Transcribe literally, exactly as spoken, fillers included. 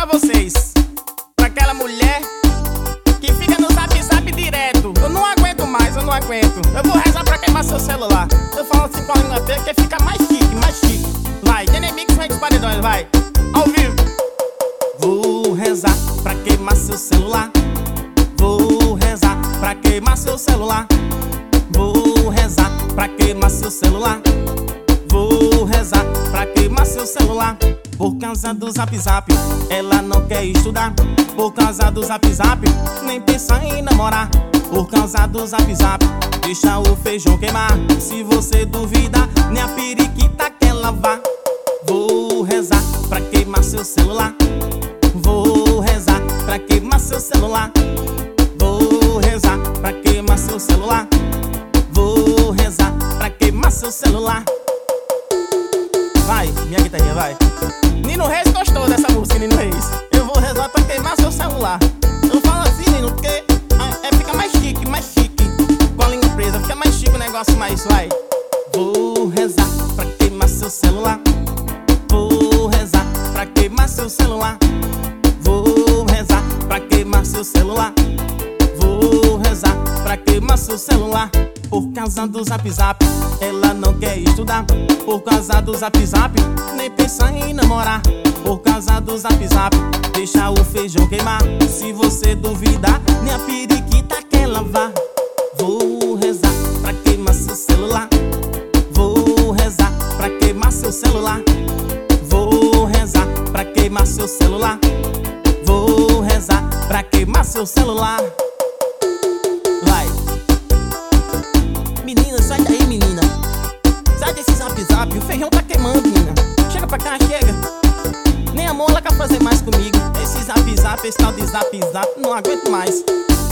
pra vocês. Pra aquela mulher que fica no zap zap direto. Eu não aguento mais, eu não aguento. Eu vou rezar pra queimar seu celular. Eu falo assim com a língua feia que fica mais chique, mais chique. Vai, Genemix vai dos paredões, vai. Ao vivo. Vou rezar pra queimar seu celular. Vou rezar pra queimar seu celular. Vou rezar pra queimar seu celular. Vou rezar pra queimar seu celular. Por causa do zap zap, ela não quer estudar. Por causa do zap zap, nem pensa em namorar. Por causa do zap zap, deixa o feijão queimar. Se você duvida, nem a periquita quer lavar. Vou rezar pra queimar seu celular. Vou rezar pra queimar seu celular. Vou rezar pra queimar seu celular. Vou rezar pra queimar seu celular. Vai, minha guitarrinha, vai. Nino Reis gostou dessa música, Nino Reis. Eu vou rezar pra queimar seu celular. Eu falo assim, Nino, porque é, fica mais chique, mais chique. Com a língua presa, fica mais chique o negócio, mais vai. Vou rezar pra queimar seu celular. Vou rezar pra queimar seu celular. Vou rezar pra queimar seu celular. Vou rezar pra queimar seu celular. Por causa do zap zap, ela não quer estudar. Por causa do zap zap, nem pensa em namorar. Por causa do zap zap, deixa o feijão queimar. Se você duvidar, nem a periquita quer lavar. Vou rezar pra queimar seu celular. Vou rezar pra queimar seu celular. Vou rezar pra queimar seu celular. Vou rezar pra queimar seu celular. Vai. Menina, sai daí, menina. Sai desse zap zap, o feijão tá queimando, menina. Chega pra cá, chega. Nem amor ela quer fazer mais comigo. Esse zap zap, esse tal de zap zap, não aguento mais.